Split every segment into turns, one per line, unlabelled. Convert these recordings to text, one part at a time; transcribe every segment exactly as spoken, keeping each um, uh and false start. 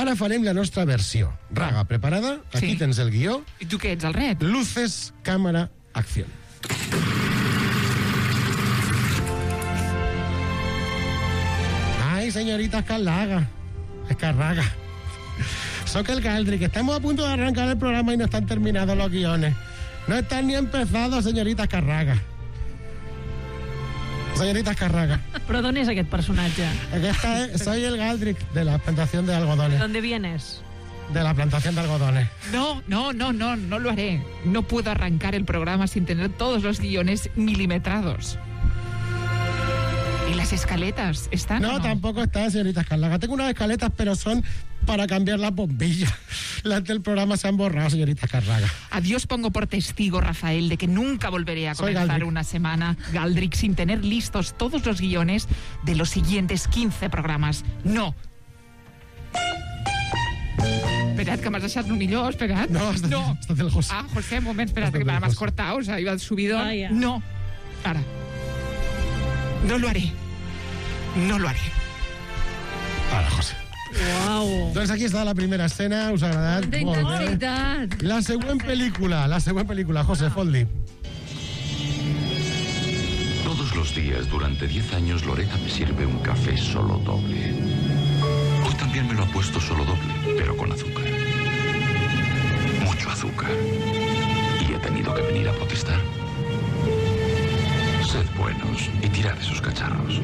Ara farem la nostra versió. Raga, preparada? Aquí
Sí.
tens el guió.
I tu què ets, el ret?
Luces, cámara, acción. Ay, señorita Escarlaga. Escarraga. Soy el Galdric. Estamos a punto de arrancar el programa y no están terminados los guiones. No están ni empezados, señorita Escarraga. Señorita Escarraga.
Però d'on és aquest personatge?
Aquesta es, soy el Galdric de la plantación de algodones.
¿Dónde vienes?
De la plantación de algodones.
No, no, no, no, no lo haré. No puedo arrancar el programa sin tener todos los guiones milimetrados. ¿Y las escaletas están
No,
o no?
tampoco está, señorita Escarlaga. Tengo unas escaletas, pero son para cambiar las bombillas. Las del programa se han borrado, señorita Escarlaga.
A Dios pongo por testigo, Rafael, de que nunca volveré a
Soy
comenzar
Galdric.
una semana, Galdric, sin tener listos todos los guiones de los siguientes quince programas. No. Espera't, que m'has deixat el millor, espera't.
No, està,
no.
està del José.
Ah, José, un moment, espera't,
Està
que
del
m'has
José.
cortado, o sea, iba al subidón.
Ah, ja.
No. Ara. No lo haré. No lo haré.
Ara, José.
Uau.
Doncs aquí està la primera escena, us ha agradat?
De
Molt bé.
intensitat.
La següent pel·lícula, la següent pel·lícula, José, fot-li.
Todos los días durante diez años Lorena me sirve un café solo doble. Hoy también me lo ha puesto solo doble, pero con azúcar. Mucho azúcar. Y he tenido que venir a protestar. Sed buenos y tirad esos cacharros.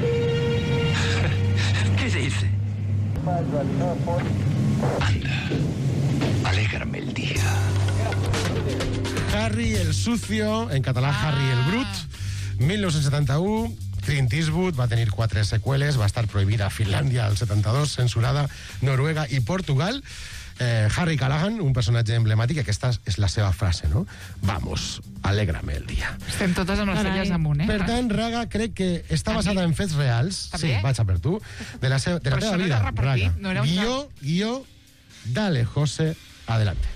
¿Qué dice? Anda, alégrame el día.
Harry el sucio, en català
Ah.
Harry el brut, mil nou-cents setanta-u, Clint Eastwood va tenir quatre seqüeles, va estar prohibida a Finlàndia al setanta-dos, censurada Noruega i Portugal. Eh, Harry Callahan, un personatge emblemàtic, aquesta és la seva frase, no? Vamos, alégrame el dia.
Estem totes amb les
Carai.
celles amunt, eh?
Per tant, Raga, crec que està
A
basada
mi?
en fets reals.
També?
Sí, vaig a per tu. De la, seva, de la
Però
teva
això no
vida,
era repartit,
Raga.
no era un
Guió, guió, dale, José, adelante.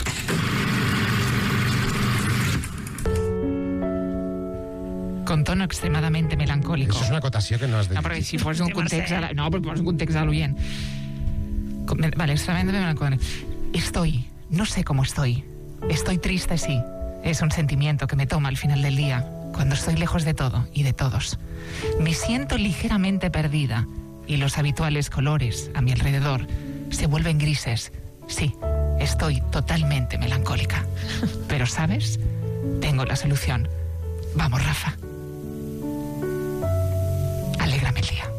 Con tono extremadamente melancólico.
Això és una acotació que no has de
No,
dir.
perquè si fos un
Hòstia,
context...
Mercè.
A la, no, perquè fos un context a l'oient. Com- Vale, extremadamente melancólico. Estoy, no sé cómo estoy. Estoy triste, sí. Es un sentimiento que me toma al final del día, cuando estoy lejos de todo y de todos. Me siento ligeramente perdida y los habituales colores a mi alrededor se vuelven grises. Sí, estoy totalmente melancólica. Pero, ¿sabes? Tengo la solución. Vamos, Rafa. Alégrame el día.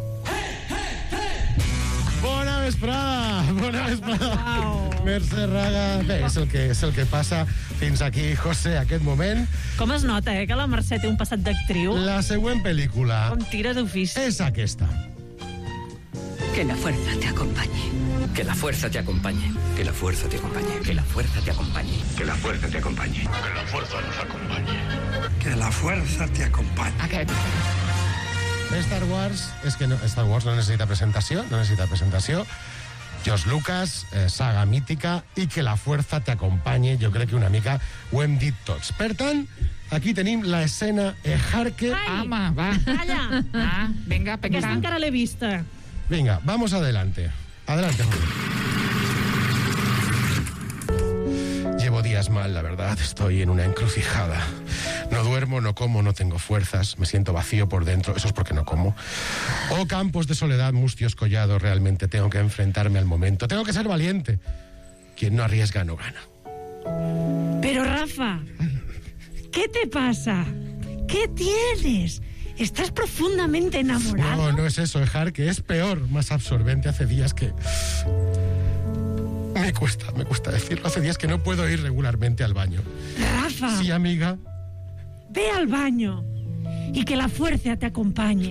Bona vesprada, bona vesprada. Mercè Raga. Bé, és el, que, és el que passa fins aquí, José, aquest moment.
Com es nota, eh, que la Mercè té un passat d'actriu?
La següent pel·lícula
Com tira d'ofici.
és aquesta.
Que la fuerza te acompañe.
Que la fuerza te acompañe.
Que la fuerza te acompañe.
Que la fuerza te acompañe.
Que la fuerza te acompañe.
Que la fuerza nos acompañe.
Que la fuerza te acompañe.
Aquest.
Star Wars, és que no, Star Wars no necessita presentació, no necessita presentació. George Lucas, eh, saga mítica, i que la fuerza te acompañe, jo crec que una mica ho hem dit tots. Per tant, aquí tenim la escena Ejarque.
Ai.
Home, va.
Calla.
Ah, vinga,
Aquesta
vinga.
encara l'he vista.
Venga, vamos adelante. Adelante, Jorge. Llevo días mal, la verdad. Estoy en una encrucijada. No duermo, no como, no tengo fuerzas. Me siento vacío por dentro. Eso es porque no como. Oh, campos de soledad, mustios collados. Realmente tengo que enfrentarme al momento. Tengo que ser valiente. Quien no arriesga, no gana.
Pero, Rafa, ¿qué te pasa? ¿Qué tienes? ¿Estás profundamente enamorado?
No, no es eso, Ejar, que es peor, más absorbente. Hace días que... Me cuesta, me cuesta decirlo. Hace días que no puedo ir regularmente al baño.
Rafa,
Sí, amiga.
ve al baño y que la fuerza te acompañe.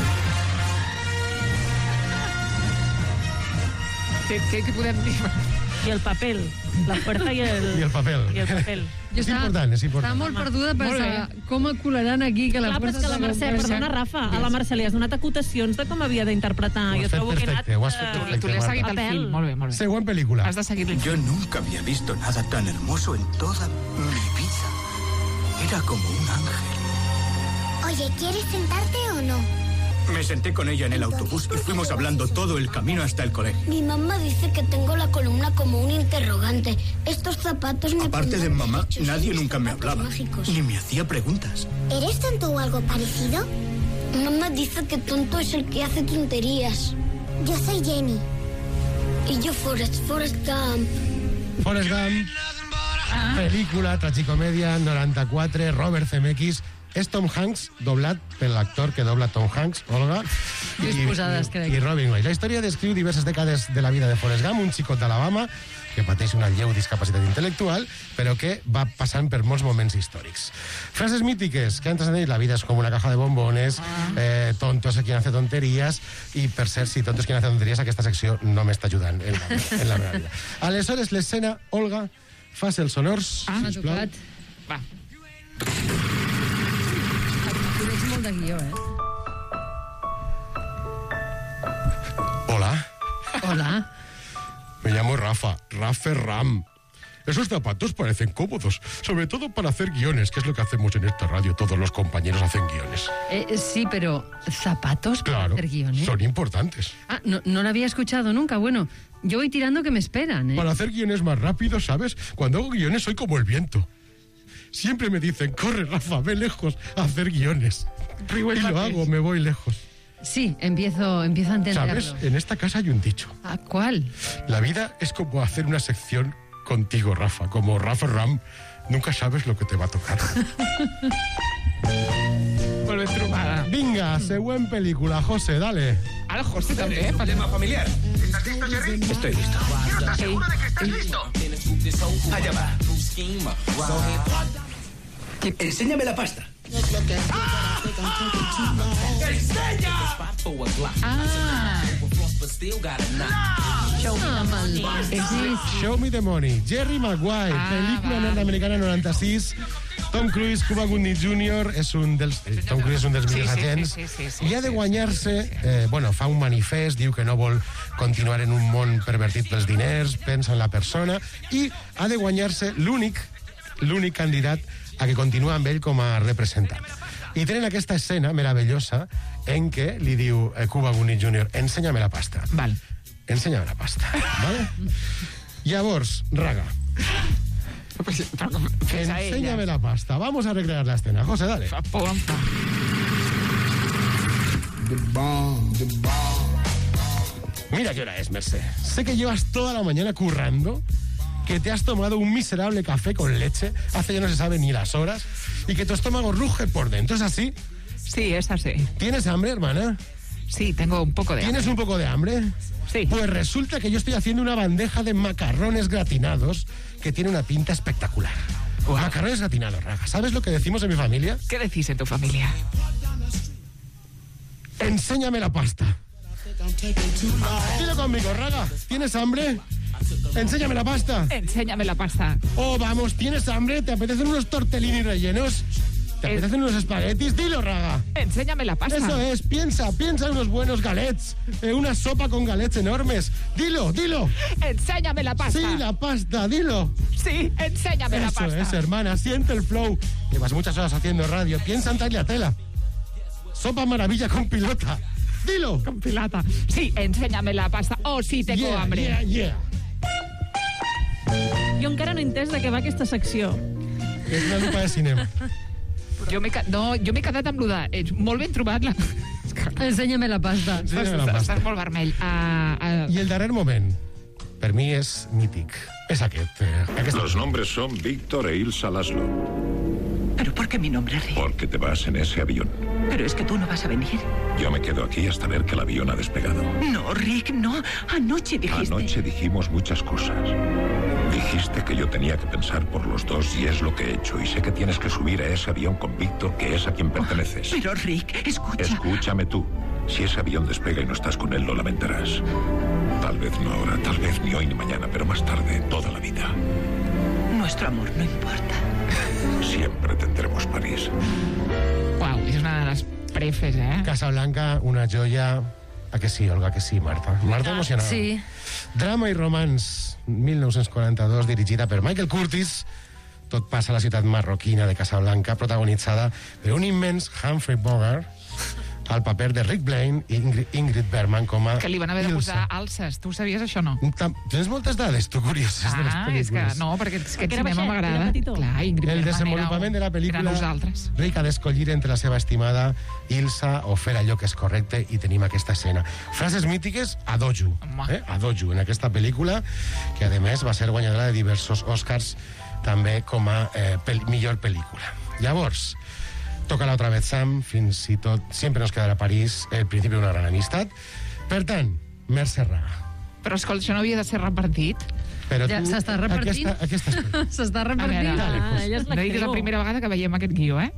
Què, què, què podem dir?
Y el papel, la fuerza y el,
I el papel.
y el papel.
Jo
És
estava,
important, és important.
estava molt perduda per
Molt bé.
saber com acolaran aquí que la
Clar, però és
fuerza
que la Mercè, perdona, Rafa, a la Mercè li has donat acotacions de com havia d'interpretar.
Ho has
Jo
fet
trobo que he anat...
perfecte, ho has fet
eh,
perfecte.
Tu li has seguit el
Apel.
fil. Molt bé, molt bé.
Següent pel·lícula.
Has de seguir-li.
Yo nunca había visto nada tan hermoso en toda mi vida. Era como un ángel.
Oye, ¿quieres sentarte o no?
Me senté con ella en el autobús y fuimos hablando todo el camino hasta el colegio.
Mi mamá dice que tengo la columna como un interrogante. Estos zapatos me
Aparte de mamá,
muchos,
nadie
son
nunca me
zapatos
hablaba.
Mágicos.
Ni me hacía preguntas.
¿Eres tonto o algo parecido? Mamá dice que tonto es el que hace tonterías. Yo soy Jenny. Y yo Forrest, Forrest Gump.
Forrest Gump, pel·lícula, tragicomèdia, noranta-quatre, Robert Zemeckis. És Tom Hanks, doblat per l'actor que dobla Tom Hanks, Olga, i,
Disposades, crec.
i Robin Wright. La història descriu diverses dècades de la vida de Forrest Gump, un xicot d'Alabama que pateix una lleu discapacitat intel·lectual, però que va passant per molts moments històrics. Frases mítiques que han trascendit: la vida és com una caja de bombones, eh, tonto es quien hace tonterías, i per cert, si tonto es quien hace tonterías, aquesta secció no m'està ajudant en la, en la meva vida. Aleshores, l'escena, Olga, fas els honors,
Ah, m'ha
sisplau.
tocat.
Va.
Tens molt de guió, eh?
Hola.
Hola.
Me llamo Rafa, Rafa Ram. Esos zapatos parecen cómodos, sobre todo para hacer guiones, que es lo que hacemos en esta radio. Todos los compañeros hacen guiones.
Eh, sí, pero ¿zapatos para
Claro,
hacer guiones?
son importantes.
Ah, no, no lo había escuchado nunca. Bueno, yo voy tirando que me esperan, ¿eh?
Para hacer guiones más rápido, ¿sabes? Cuando hago guiones soy como el viento. Siempre me dicen, corre, Rafa, ve lejos a hacer guiones. Y lo hago, me voy lejos.
Sí, empiezo, empiezo a entenderlo.
¿Sabes? En esta casa hay un dicho.
¿A cuál?
La vida es como hacer una sección contigo, Rafa. Como Rafa Ram, nunca sabes lo que te va a tocar.
Molt ben trobada.
Vinga, següent pel·lícula. José, dale.
Al José també, eh?
Tema familiar. ¿Estás listo, Jerry?
Estoy listo.
¿Estás seguro de que estás listo? Allá va. Enséñame la pasta. ¡Ah! ¡Enseña!
Ah,
Ah, mal. Sí, sí.
Show Me the Money. Jerry Maguire,
Ah,
pel·lícula
va.
nord-americana noranta-sis. Tom Cruise, Cuba Gooding júnior, és un dels, eh, Tom Cruise és un dels
Sí,
millors
sí, sí,
agents.
sí, sí, sí,
I ha de
sí,
guanyar-se, eh, bueno, fa un manifest, diu que no vol continuar en un món pervertit pels diners, pensa en la persona, i ha de guanyar-se l'únic, l'únic candidat a que continua amb ell com a representant. I tenen aquesta escena meravellosa en què li diu eh, Cuba Gooding júnior, enséñame la pasta.
val.
Enséñame la pasta, ¿vale? Llavors, Raga,
Pues, però, fes a ella.
enséñame la pasta. Vamos a recrear la escena. José, dale.
Fa por, em fa.
Mira qué hora es, Merced. Sé que llevas toda la mañana currando, que te has tomado un miserable café con leche, hace ya no se sabe ni las horas, y que tu estómago ruge por dentro. ¿Es así?
Sí, es así.
¿Tienes hambre, hermana?
Sí, tengo un poco de
¿Tienes
hambre.
un poco de hambre?
Sí.
Pues resulta que yo estoy haciendo una bandeja de macarrones gratinados que tiene una pinta espectacular.
Guau.
Macarrones gratinados, Raga. ¿Sabes lo que decimos en mi familia?
¿Qué decís en tu familia?
Enséñame la pasta. Dilo conmigo, Raga. ¿Tienes hambre? Enséñame la pasta.
Enséñame la pasta.
Oh, vamos, ¿tienes hambre? ¿Te apetecen unos tortellini rellenos? ¿Te
Eh.
apetecen unos espaguetis? Dilo, Raga.
Enséñame la pasta.
Eso es, piensa, piensa en unos buenos galets. Eh, una sopa con galets enormes. Dilo, dilo.
Enséñame la pasta.
Sí, la pasta, dilo.
Sí, enséñame la
Eso
pasta.
es, hermana, siente el flow. Llevas muchas horas haciendo radio. Piensa en Tagliatella. Sopa maravilla con pilota. Dilo.
Con pilata. Sí, enséñame la pasta. Oh, sí, tengo
Yeah,
hambre.
yeah, yeah.
Jo encara no he entès de què va aquesta secció.
És una lupa de cinema.
Jo m'he ca- no, jo m'he quedat amb lo de... Ets molt ben trobat. La...
Enséñame la pasta.
Enséñame la
Estàs,
pasta.
estàs molt vermell. Uh, uh,
I el darrer moment, per mi és mític. És aquest. Eh, aquest...
Los nombres son Víctor e Ilsa Laszlo.
¿Pero por qué mi nombre, Rick?
Porque te vas en ese avión.
Pero es que tú no vas a venir.
Yo me quedo aquí hasta ver que el avión ha despegado.
No, Rick, no. Anoche dijiste...
Anoche dijimos muchas cosas. Dijiste que yo tenía que pensar por los dos y es lo que he hecho. Y sé que tienes que subir a ese avión con Víctor, que es a quien perteneces.
Pero, Rick, escucha.
Escúchame tú. Si ese avión despega y no estás con él, lo lamentarás. Tal vez no ahora, tal vez ni hoy ni mañana, pero más tarde, toda la vida.
Nuestro amor no importa.
Siempre tendremos París.
Uau, és una de les prefes, eh?
Casablanca, una joia... A que sí, Olga, que sí, Marta? Marta emocionada.
Sí.
Drama i romans, mil nou-cents quaranta-dos, dirigida per Michael Curtis. Tot passa a la ciutat marroquina de Casablanca, protagonitzada per un immens Humphrey Bogart, al paper de Rick Blaine i Ingrid, Ingrid Bergman com a
Que li van haver de
Ilsa.
posar alces. Tu sabies això, no?
Tam- Tens moltes dades, tu, curioses, de les
Ah, és que
pel·lícules.
no, perquè és que
Perquè
el
era
cinema
baixet,
m'agrada.
era petitó.
Clar, Ingrid
El
Bergman
desenvolupament
era,
de la pel·lícula
era nosaltres.
Rick ha d'escollir entre la seva estimada Ilsa o fer allò que és correcte i tenim aquesta escena. Frases mítiques a dojo, eh? a dojo en aquesta pel·lícula, que a més va ser guanyadora de diversos Oscars també com a eh, pel millor pel·lícula. Llavors, toca l'altra vez Sam, fins i tot sempre nos quedarà a París, el principi d'una gran amistat. Per tant, Mercè Raga.
Però, escolta, això no havia de ser repartit?
Però
Ja
tu,
s'està repartint.
Aquesta, aquesta és...
S'està
A veure,
repartint.
Dale, pues.
ella és
no diguis la
l'actriu.
primera vegada que veiem aquest guió, eh?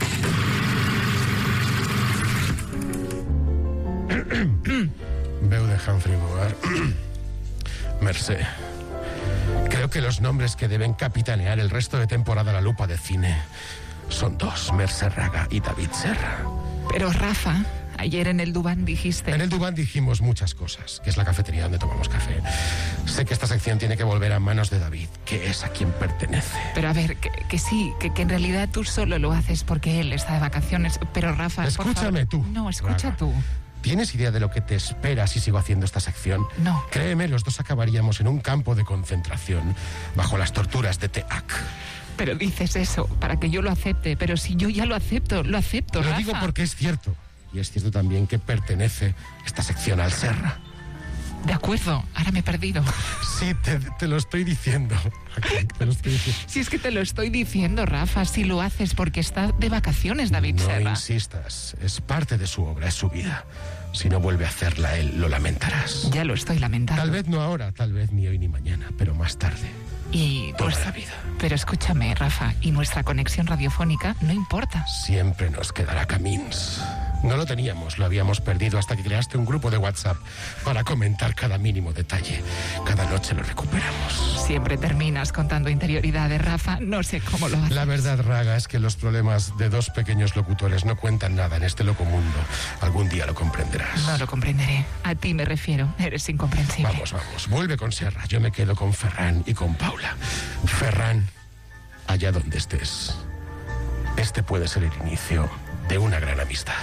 Veu de Humphrey Bogart. Mercé, creo que los nombres que deben capitanear el resto de temporada La Lupa de Cine son dos, Mercè Raga y David Serra.
Pero, Rafa, ayer en el Dubán dijiste...
En el Dubán dijimos muchas cosas, que es la cafetería donde tomamos café. Sé que esta sección tiene que volver a manos de David, que es a quien pertenece.
Pero a ver, que, que sí, que, que en realidad tú solo lo haces porque él está de vacaciones. Pero, Rafa, por
Escúchame
favor-
tú,
No, escucha
Raga.
tú.
¿Tienes idea de lo que te espera si sigo haciendo esta sección?
No.
Créeme, los dos acabaríamos en un campo de concentración bajo las torturas de Teac.
Pero dices eso para que yo lo acepte. Pero si yo ya lo acepto, lo acepto,
Lo
Rafa.
digo porque es cierto. Y es cierto también que pertenece esta sección al Serra.
De acuerdo, ahora me he perdido.
Sí, te, te lo estoy diciendo. Te lo estoy diciendo.
Si es que te lo estoy diciendo, Rafa, si lo haces porque está de vacaciones, David
No
Serra.
insistas. Es parte de su obra, es su vida. Si no vuelve a hacerla él, lo lamentarás.
Ya lo estoy lamentando.
Tal vez no ahora, tal vez ni hoy ni mañana, pero más tarde.
Y
Toda
nuestra-
la vida.
Pero escúchame, Rafa, y nuestra conexión radiofónica no importa.
Siempre nos quedará Camins. No lo teníamos, lo habíamos perdido hasta que creaste un grupo de WhatsApp para comentar cada mínimo detalle. Cada noche lo recuperamos.
Siempre terminas contando interioridades, Rafa. No sé cómo lo haces.
La verdad, Raga, es que los problemas de dos pequeños locutores no cuentan nada en este loco mundo. Algún día lo comprenderás.
No lo comprenderé. A ti me refiero. Eres incomprensible.
Vamos, vamos. Vuelve con Serra. Yo me quedo con Ferran y con Paula. Ferran, allá donde estés, este puede ser el inicio de una gran amistad.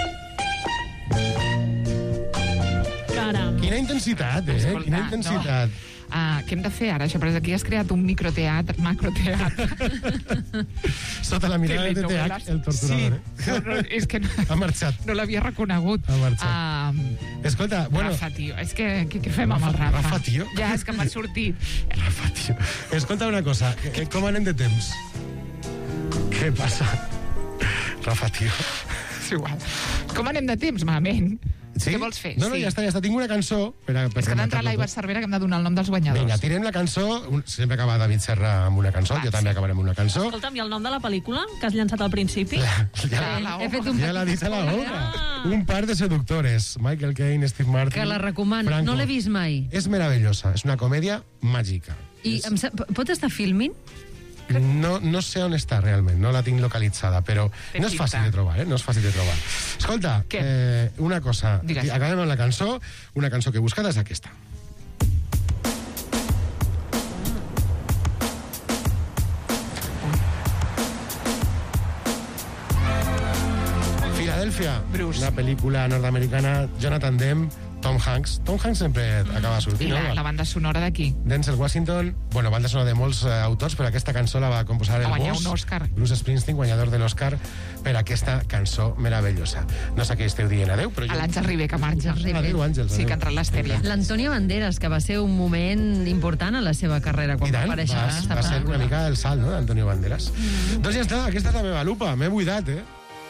Caram.
Quina intensitat, eh?
Escolta,
Quina intensitat.
No. Ah, què hem de fer ara, això? Però aquí has creat un microteatre, macroteatre.
Sota la mirada de
Telenovelas.
Teac, el torturador, eh?
Sí. No, no, és que no,
Ha marxat.
no l'havia reconegut.
Ha marxat.
Ah,
Escolta, bueno...
Rafa, tio, és que què, què fem amb el
Rafa-
Rafa?
Rafa, tio.
Ja, és que m'ha sortit.
Rafa, tio. Escolta una cosa, eh, com anem de temps? Què passa? Rafa, tio.
És igual. Com anem de temps, malament?
Sí?
Què vols fer?
No, no,
sí.
ja està, ja està. Tinc una cançó per a... Per
És que d'entrar
rematar-lo
l'Aibar
tot.
Cervera que hem de donar el nom dels guanyadors.
Vinga, tirem la cançó. Un- Sempre acaba David Serra amb una cançó,
Va,
jo
sí.
també acabaré amb una cançó.
Escolta'm, i el nom de la pel·lícula que has llançat al principi?
Ja,
Ah, la
He
hoja.
fet un
ja l'ha dit a la boca.
Ah.
Un par de seductores. Michael Caine, Steve Martin...
Que la recomano.
Franco.
No l'he vist mai.
És meravellosa, és una comèdia màgica.
I
És-
em sa- pot estar filming?
No, no sé on està realment, no la tinc localitzada, però
Té
no és
pinta.
fàcil de trobar, eh? No és fàcil de trobar. Escolta,
Què?
eh, una cosa,
Digues.
acabem amb la cançó, una cançó que he buscat és aquesta. Filadèlfia,
Bruce.
una pel·lícula nord-americana, Jonathan Demme, Tom Hanks. Tom Hanks sempre acaba
I
sortint,
la,
no?
la banda sonora d'aquí.
Denzel Washington, bueno, banda sonora de molts eh, autors, però aquesta cançó la va composar el
Va guanyar
boss,
un Oscar.
Bruce Springsteen, guanyador de l'Oscar, per aquesta cançó meravellosa. No sé què esteu dient adeu, però
A
jo...
l'Àngel Ribé, que marxa.
Adéu, Àngels,
Sí,
adéu.
que ha entrat l'Estèria.
L'Antonio Banderas, que va ser un moment important en la seva carrera
I
quan va
tant,
aparèixer
va,
en aquesta
va ser
pel·lícula.
una mica el salt, no?, d'Antonio Banderas. Mm. Doncs ja està, aquesta és la meva lupa, m'he buidat, eh?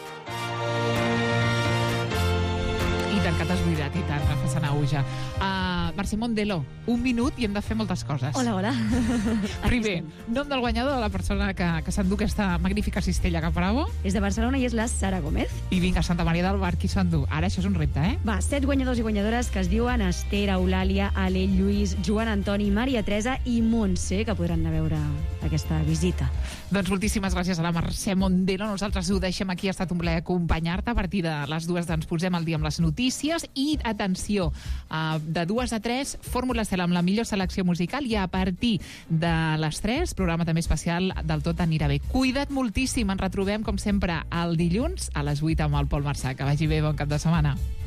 I tant que t'has buidat, i tant, Rafa Sanauja. Uh, Mercè Mondelo, un minut i hem de fer moltes coses.
Hola, hola.
Primer, nom del guanyador de la persona que, que s'endú aquesta magnífica cistella cap bravo.
És de Barcelona i és la Sara Gómez.
I vinga, Santa Maria del Bar, qui s'endú? Ara això és un repte, eh?
Va, set guanyadors i guanyadores que es diuen Esther, Eulàlia, Ale, Lluís, Joan Antoni, Maria Teresa i Montse, que podran anar a veure aquesta visita.
Doncs moltíssimes gràcies a la Mercè Mondelo. Nosaltres ho deixem aquí. Ha estat un plaer acompanyar-te. A partir de les dues ens posem al dia amb les notícies. I, atenció, uh, de dues a tres tres, Fórmula Cel amb la millor selecció musical, i a partir de les tres, programa també especial del Tot anirà bé. Cuida't moltíssim, ens retrobem com sempre el dilluns a les vuit amb el Pol Marçà. Que vagi bé, bon cap de setmana.